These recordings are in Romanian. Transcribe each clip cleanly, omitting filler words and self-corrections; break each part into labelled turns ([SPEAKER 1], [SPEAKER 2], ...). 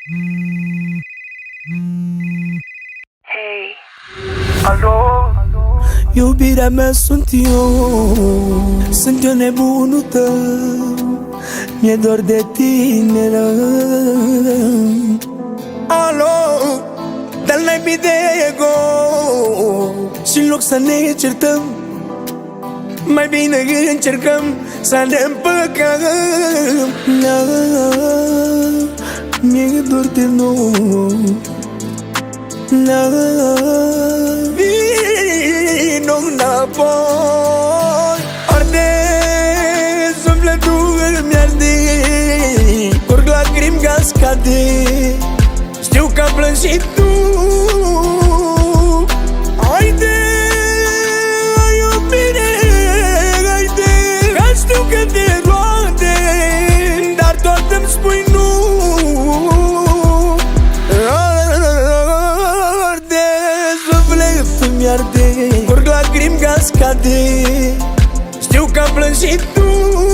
[SPEAKER 1] Hey. Alo.
[SPEAKER 2] Iubirea mea sunt eu, sunt eu nebunul tău, mi-e dor de tine, rău. Alo, dă-l naibii de ego și în loc să ne certăm, mai bine încercăm să ne împăcăm. Mi-e dor de nou, vino înapoi. Arde sufletul, îmi arde, curg lacrimi cascade. Știu că plângi și tu. Haide, iubire, haide, că știu că te roade, dar tot îmi spui nu. Arde sufletul, îmi arde, curg lacrimi cascade. Știu că plângi și tu.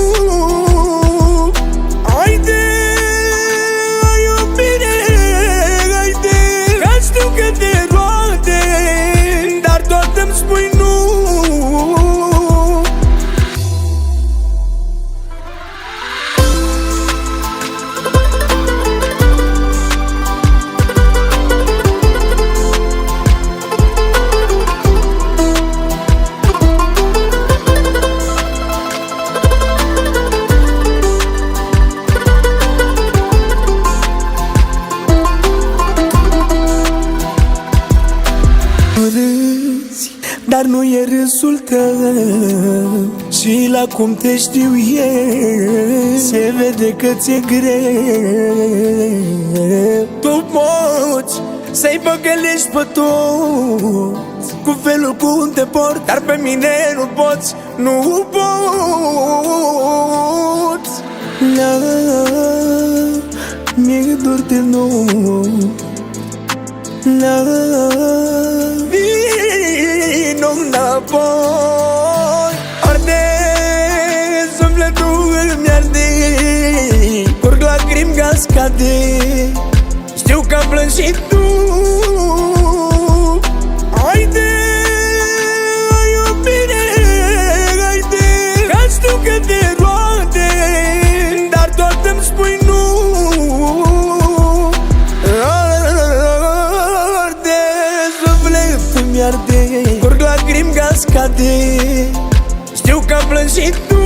[SPEAKER 2] Haide, iubire, haide, că știu că te roade, dar tot îmi spui nu. Râzi, dar nu e râsul tău, și la cum te știu eu, se vede că ți-e greu. Tu poți să-i păcălești pe toți cu felul cum te porți, dar pe mine nu poți, nu poți. Mi-e dor de nou, vino înapoi. Arde sufletul, îmi arde, curg lacrimi cascade. Știu că plângi și tu. Haide, iubire, haide, că știu că te roade, dar tot îmi spui nu. Arde, curg lacrimi cascade. Știu că plângi și tu.